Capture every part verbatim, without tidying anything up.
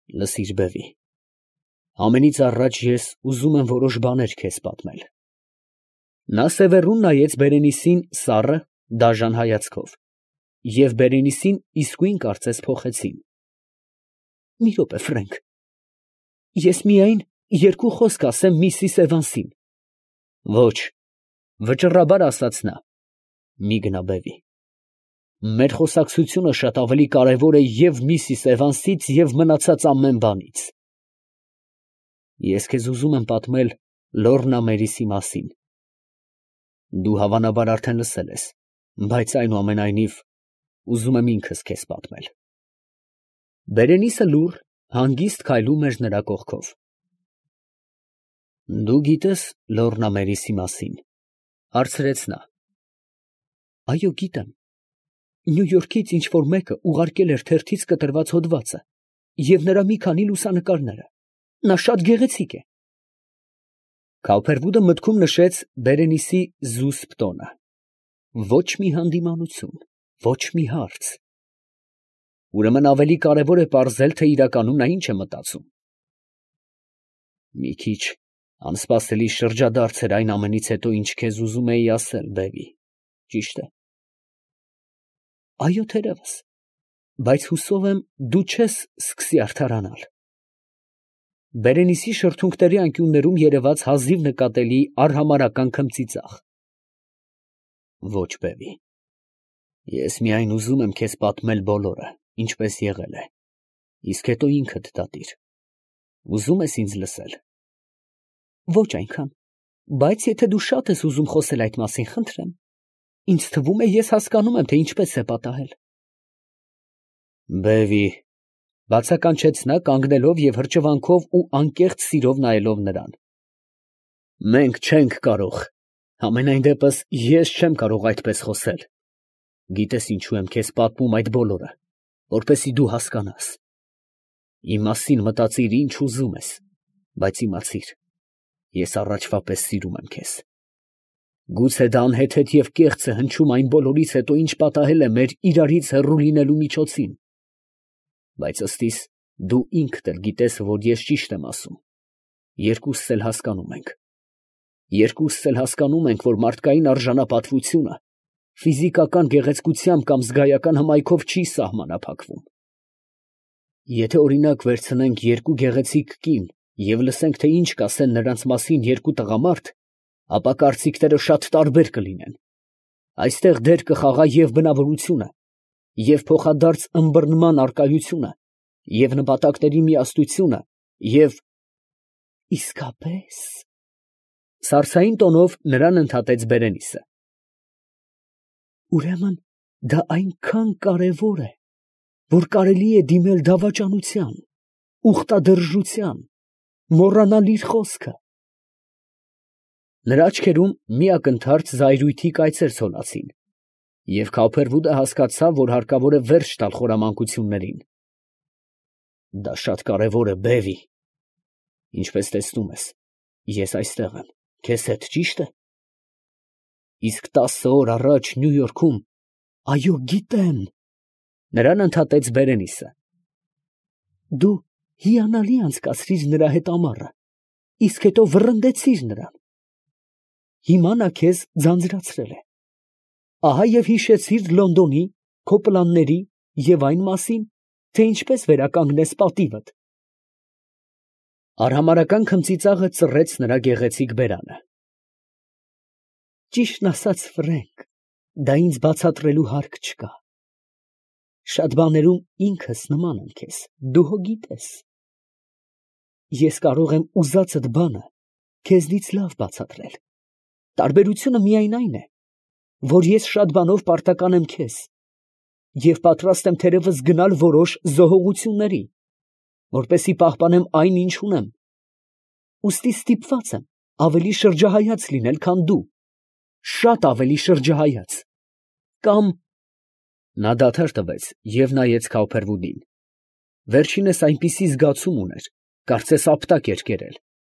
Լսիր, բևի, ամենից առաջ ես ուզում եմ որոշ բաներ քեզ պատմել։ Նա սևեռուն նայեց Բերենիսին սառը, դաժան հայացքով, և Բերենիսին իսկույն կարծես փոխեցին։ Մի րոպե, Ֆրենկ, ես միայն երկու խոսք ասեմ միսիս Էվանսին։ Ոչ, վճռաբար ասաց նա, մի գնա, բևի, մեր խոսակցությունը շատ ավելի կարևոր է և միսիս Էվանսից, և մնացած ամեն բանից։ Ես քեզ ուզում եմ պատմել Լոռնա Մերիսի մասին։ Դու հավանաբար արդեն լսել ես, բայց այնուամենայնիվ ուզում եմ ինքս քեզ պատմել։ Բերենիսը լուռ, հանգիստ քայլում էր նրա կողքով։ Դու գիտես Լոռնա Մերիսի մասին, հարցրեց նա։ Այո, գիտեմ։ Նյու Յորքից ինչ֊որ մեկը ուղարկել էր թերթից կտրված հոդվածը և նրա մի քանի լուսանկարները։ Նա շատ գեղեցիկ է։ Քավփերվուդը մտքում նշեց Բերենիսի զուսպ տոնը։ Ոչ մի հանդիմանություն, ոչ մի հարց։ Ուրեմն ավելի կարևոր է պարզել, թե իրականում նա ինչ է մտածում։ Մի քիչ անսպասելի շրջադարձ էր այն ամենից հետո, ինչ քեզ ուզում էի ասել, բևի, ճիշտ է։ Այո, թերևս, բայց հուսով եմ, դու չես սկսի արդարանալ։ Բերենիսի շրթունքների անկյուններում երևաց հազիվ նկատելի արհամարհական քմծիծաղ։ Ոչ, բևի, ես միայն ուզում եմ քեզ պատմել բոլորը, ինչպես եղել է, իսկ հետո ինքդ դատիր։ Ուզում ես ինձ լսել։ Ոչ այնքան, բայց եթե դու շատ ես ուզում խոսել այդ մասին, խնդրեմ։ Ինձ թվում է, ես հասկանում եմ, թե ինչպես է պատահել։ Բևի, բացականչեց նա, կանգնելով և հրճվանքով ու անկեղծ սիրով նայելով նրան։ Մենք չենք կարող, համենայն դեպս ես չեմ կարող այդպես խոսել։ Գիտես ինչու եմ քեզ պատմում այդ բոլորը, որպեսզի դու հասկանաս։ Իմ մասին մտածիր ինչ ուզում ես, բայց իմացիր, ես առաջվա պես սիրում եմ քեզ։ Գուցե դա անհեթեթ և կեղծ է հնչում այն բոլորից հետո, ինչ պատահել է մեր իրարից հեռու լինելու միջոցին, բայց ըստիս դու ինքդ էլ գիտես, որ ես ճիշտ եմ ասում։ Երկուսս էլ հասկանում ենք։ Երկուսս էլ հասկանում ենք, որ մարդկային արժանապատվությունը ֆիզիկական գեղեցկությամբ կամ զգայական հմայքով չի սահմանափակվում։ Եթե օրինակ վերցնենք երկու գեղեցիկ կին և լսենք, թե ինչ կասեն նրանց մասին երկու տղամարդ, ապա կարծիքները շատ տարբեր կլինեն։ Այստեղ դեր կխաղա և բնավորությունը, և փոխադարձ ըմբռնման առկայությունը, և նպատակների միասնությունը, և… Իսկապես… Սարսային տոնով նրան ընդհատեց Բերենիսը։ Ուրեմն դա այնքան կարևոր է, որ կարելի է դիմել դավաճանության, ուխտադրժության, մոռանալ իր խոսքը։ Նրա աչքերում մի ակնթարթ զայրույթի կայծեր ցոլացին, և Քավփերվուդը հասկացավ, որ հարկավոր է վերջ տալ խորամանկություններին։ Դա շատ կարևոր է, բևի։ Ինչպես տեսնում ես, ես այստեղ եմ, քեզ հետ, ճի՞շտ է։ Իսկ տասը օր առաջ Նյու Յորքում… Այո, գիտեմ… Նրան ընդհատեց Բերենիսը։ Դու հիանալի անցկացրիր նրա հետ ամառը, իսկ հետո վռնդեցիր նրան։ Հիմա նա քեզ ձանձրացրել է։ Ահա և հիշեցիր Լոնդոնի, քո պլանների և այն մասին, թե ինչպես վերականգնես պատիվդ։ Արհամարհական քմծիծաղը ծռեց նրա գեղեցիկ բերանը։ Ճիշտն ասած, Ֆրենկ, դա ինձ բացատրելու հարկ չկա։ Շատ բաներում ինքս նման եմ քեզ, դու հո գիտես։ Ես կարող եմ ուզածդ բանը քեզնից լավ բացատրել։ Տարբերությունը միայն այն է, որ ես շատ բանով պարտական եմ քեզ և պատրաստ եմ թերևս գնալ որոշ զոհողությունների, որպեսզի պահպանեմ այն, ինչ ունեմ։ Ուստի ստիպված եմ ավելի շրջահայաց լինել, քան դու, շատ ավելի շրջահայաց, կամ… Նա դադար տվեց և նայեց Քավփերվուդին։ Վերջինս այնպիսի զգացում ուներ, կարծես ապտակ էր կերել։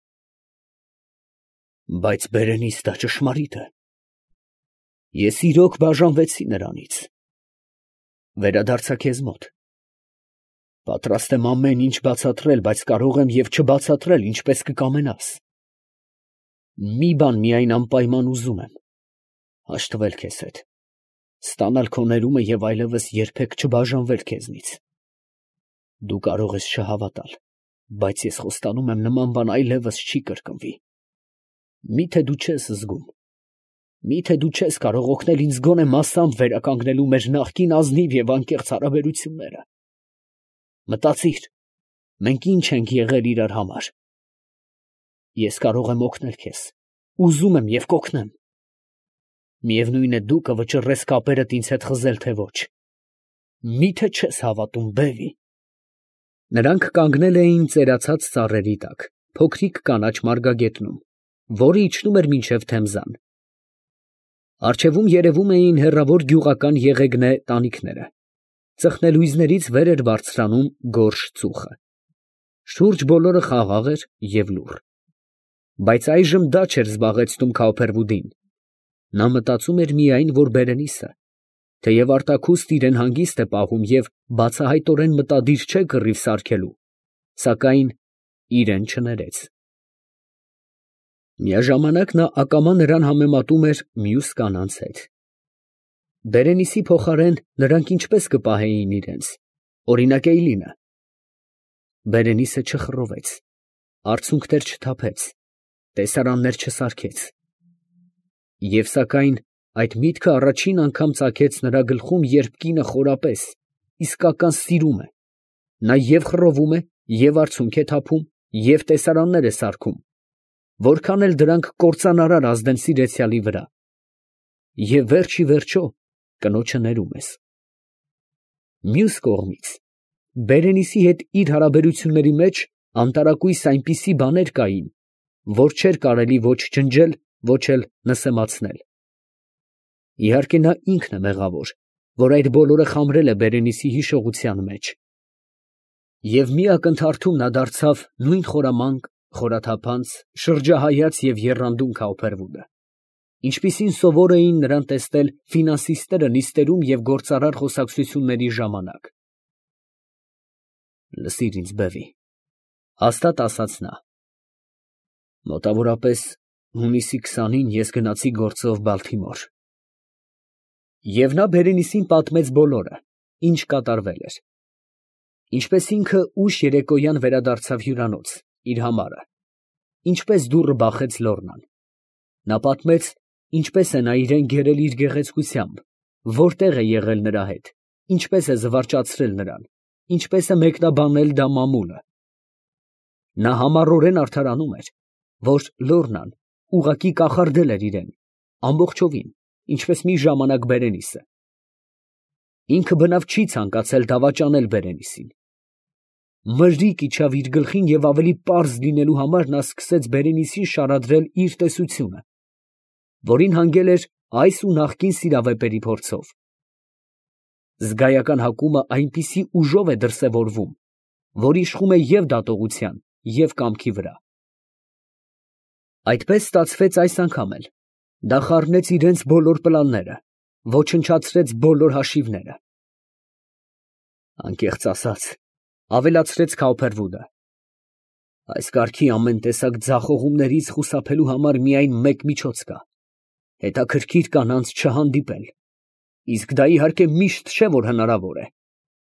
Բայց Բերենիս, դա ճշմարիտ է։ Ես իրոք բաժանվեցի նրանից։ Վերադարձա քեզ մոտ։ Պատրաստ եմ ամեն ինչ բացատրել, բայց կարող եմ և չբացատրել, ինչպես կկամենաս։ Մի բան միայն անպայման ուզում եմ. հաշտվել քեզ հետ, ստանալ քո ներումը և այլևս երբեք չբաժանվել քեզնից։ Դու կարող ես չհավատալ, բայց ես խոստանում եմ, նման բան այլևս չի կրկնվի։ Մի՞թե դու չես զգում, մի՞թե դու չես կարող օգնել ինձ գոնե մասամբ վերականգնելու մեր նախկին ազնիվ և անկեղծ հարաբերությունները։ Մտածիր, մենք ինչ ենք եղել իրար համար։ Ես կարող եմ օգնել քեզ, ուզում եմ և կօգնեմ։ Միևնույն է, դու կվճռես կապերդ ինձ հետ խզել, թե ոչ։ Մի՞թե չես հավատում, բևի։ Նրանք կանգնել էին ծերացած ծառերի տակ, փոքրիկ կանաչ մարգագետնում, որը իջնում էր մինչև Թեմզան։ Առջևում երևում էին հեռավոր գյուղական եղեգնե տանիքները, ծխնելույզներից վեր էր բարձրանում գորշ ծուխը։ Շուրջ բոլորը խաղաղ էր և լուռ։ Բայց այժմ դա չէր զբաղեցնում Քավոփերվուդին. նա մտածում էր միայն, որ Բերենիսը, թեև արտաքուստ իրան հանգիստ է պահում և բացահայտորեն մտադիր չէ կռիվ սարքելու, սակայն իրան չներեց։ Միաժամանակ նա ակամա նրան համեմատում էր մյուս կանանց հետ։ Բերենիսի փոխարեն նրանք ինչպես կպահեին իրենց, օրինակ Էյլինը։ Բերենիսը չխռովեց, արցունքներ չթափեց, տեսարաններ չսարքեց։ Եվ սակայն այդ միտքը առաջին անգամ ծագեց նրա գլխում, երբ կինը խորապես, իսկական սիրում է, նա և խռովում է, և արցունք է թափում, և տեսարաններ է սարքում, որքան էլ դրանք կործանարար ազդեն սիրեցյալի վրա, և վերջ ի վերջո կնոջը ներում ես։ Մյուս կողմից, Բերենիսի հետ իր հարաբերությունների մեջ անտարակույս այնպիսի բաներ կային, որ չէր կարելի ոչ ջնջել, ոչ էլ նսեմացնել։ Իհարկե նա ինքն է մեղավոր, որ այդ բոլորը խամրել է Բերենիսի հիշողության մեջ։ Եվ մի ակնթարթում նա դարձավ նույն խորամանկ, խորաթափանց, շրջահայաց և եռանդուն Քավոփերվուդը, ինչպիսին սովոր էին նրան տեսնել ֆինանսիստները նիստերում և գործարար խոսակցությունների ժամանակ։ Լսիր ինձ, բևի, հաստատ ասաց նա. մոտավորապես հունիսի քսանին ես գնացի գործով Բալթիմոր։ Եվ նա Բերենիսին պատմեց բոլորը, ինչ կատարվել էր, ինչպես ինքը ուշ երեկոյան վերադարձավ հյուրանոց, իր համարը, ինչպես դուռը բախեց Լոռնան։ Նա պատմեց, ինչպես է նա իրան գերել իր գեղեցկությամբ, որտեղ է եղել նրա հետ, ինչպես է զվարճացրել նրան, ինչպես է մեկնաբանել դա մամուլը։ Նա համառորեն արդարանում էր, որ Լոռնան ուղղակի կախարդել էր իրան, ամբողջովին, ինչպես մի ժամանակ Բերենիսը։ Ինքը բնավ չի ցանկացել դավաճանել Բերենիսին։ Մրրիկ իջավ իր գլխին և ավելի պարզ լինելու համար նա սկսեց Բերենիսին շարադրել իր տեսությունը, որին հանգել էր այս ու նախկին սիրավեպերի փորձով։ Զգայական հակումը այնպիսի ուժով է դրսևորվում, որ իշխում է և դատողության, և կամքի վրա։ Այդպես ստացվեց այս անգամ էլ. դա խառնեց իրենց բոլոր պլանները, ոչնչացրեց բոլոր հաշիվները։ Անկեղծ ասած, ավելացրեց Քավոփերվուդը, այս կարգի ամեն տեսակ ձախողումներից խուսափելու համար միայն մեկ միջոց կա. հետաքրքիր կանանց չհանդիպել, իսկ դա իհարկե միշտ չէ, որ հնարավոր է։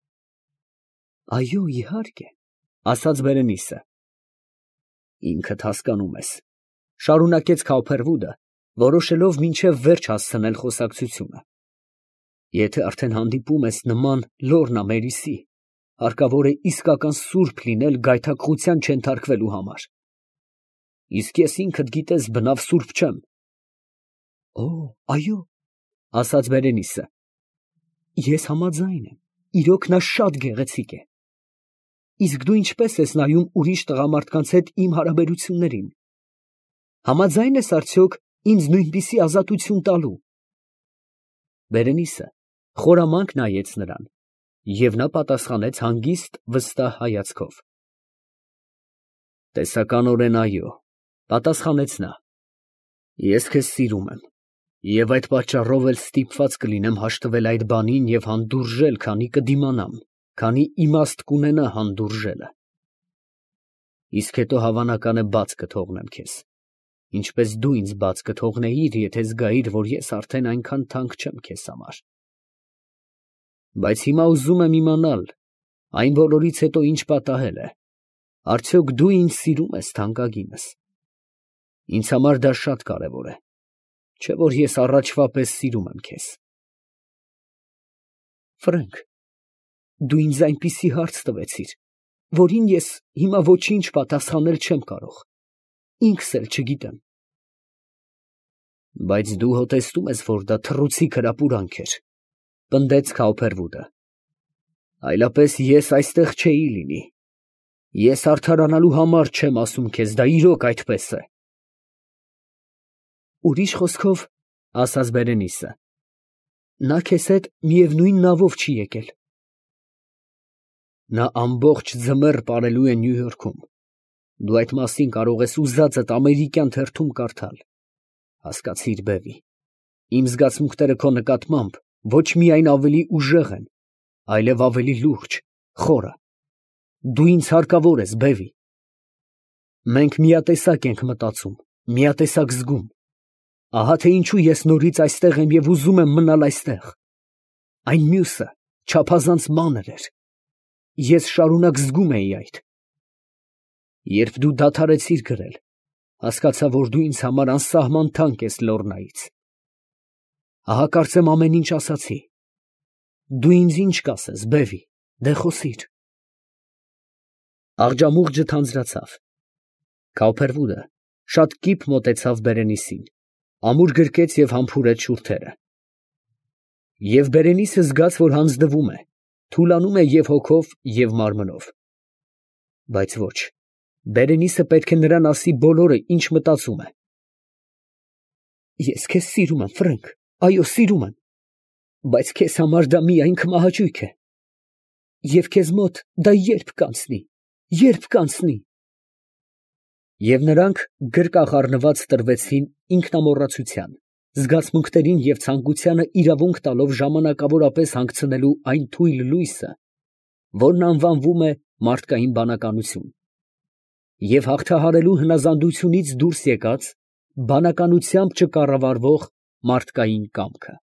Այո, իհարկե, ասաց Բերենիսը։ Ինքդ հասկանում ես, շարունակեց Քավոփերվուդը, որոշելով մինչև վերջ հասցնել խոսակցությունը, եթե արդեն հանդիպում ես նման Լոռնա Մերիսի, հարկավոր է իսկական սուրբ լինել գայթակղության չենթարկվելու համար։ Իսկ ես ինքդ գիտես, բնավ սուրբ չեմ։ Օ, այո, ասաց Բերենիսը, ես համաձայն եմ, իրոք նա շատ գեղեցիկ է։ Իսկ դու ինչպես ես նայում ուրիշ տղամարդկանց հետ իմ հարաբերություններին, համաձայն ես արդյոք ինձ նույնպիսի ազատություն տալու։ Բերենիսը խորամանկ նայեց նրան, և նա պատասխանեց հանգիստ, վստահ հայացքով։ Տեսականորեն այո, պատասխանեց նա, ես քեզ սիրում եմ, և այդ պատճառով էլ ստիպված կլինեմ հաշտվել այդ բանին և հանդուրժել, քանի կդիմանամ, քանի իմաստ կունենա հանդուրժելը։ Իսկ հետո հավանական է բաց կթողնեմ քեզ, ինչպես դու ինձ բաց կթողնեիր, եթե զգայիր, որ ես արդեն այնքան թանկ չեմ քեզ համար։ Բայց հիմա ուզում եմ իմանալ, այն բոլորից հետո ինչ պատահել է, արդյոք դու ինձ սիրում ես թանկագինս։ Ինձ համար դա շատ կարևոր է, չէ՞ որ ես առաջվա պես սիրում եմ քեզ։ Ֆրենկ, դու ինձ այնպիսի հարց տվեցիր, որին ես հիմա ոչինչ պատասխանել չեմ կարող, ինքս էլ չգիտեմ։ Բայց դու հոտեցնում ես, որ դա թռուցիկ հրապուրանք էր, պնդեց Քաուփերվուդը։ Այլապես ես այստեղ չէի լինի։ Ես արդարանալու համար չեմ ասում քեզ, դա իրոք այդպես է։ Ուրիշ խոսքով, ասաց Բերենիսը, նա քեզ հետ միևնույն նավով չի եկել։ Նա ամբողջ ձմեռ պարելու է Նյու Յորքում։ Դու այդ մասին կարող ես ուզածդ ամերիկյան թերթում կարդալ։ Հասկացիր, բևի, իմ զգացմունքները քո նկատմամբ ոչ միայն ավելի ուժեղ են, այլև ավելի լուրջ, խորը։ Դու ինձ հարկավոր ես, բևի։ Մենք միատեսակ ենք մտածում, միատեսակ զգում։ Ահա թե ինչու ես նորից այստեղ եմ և ուզում եմ մնալ այստեղ։ Այն մյուսը չափազանց մանր էր։ Ես շարունակ զգում էի այդ։ Երբ դու դադարեցիր գրել, հասկացա, որ դու ինձ համար անսահման թանկ ես Լոռնայից։ Ահա կարծեմ ամեն ինչ ասացի։ Դու ինձ ինչ կասես, բևի, դե խոսիր։ Աղջամուղջը թանձրացավ։ Քաուփերվուդը շատ կիպ մոտեցավ Բերենիսին, ամուր գրկեց և համբուրեց շուրթերը։ Եվ Բերենիսը զգաց, որ հանձնվում է, թուլանում է և հոգով, և մարմնով։ Բայց ոչ, Բերենիսը պետք է նրան ասի բոլորը, ինչ մտածում է։ Ես քեզ սիրում եմ, Ֆրենկ, այո, սիրում եմ, բայց քեզ համար դա միայն քմահաճույք է։ Եվ քեզ մոտ դա ե՞րբ կանցնի, ե՞րբ կանցնի։ Եվ նրանք գրկախառնված տրվեցին ինքնամոռացության, զգացմունքներին և ցանկությանը իրավունք տալով ժամանակավորապես հանգցնելու այն թույլ լույսը, որն անվանվում է մարդկային բանականություն, և հաղթահարելու հնազանդությունից դուրս եկած, բանականությամբ չկառավարվող մարդկային կամքը։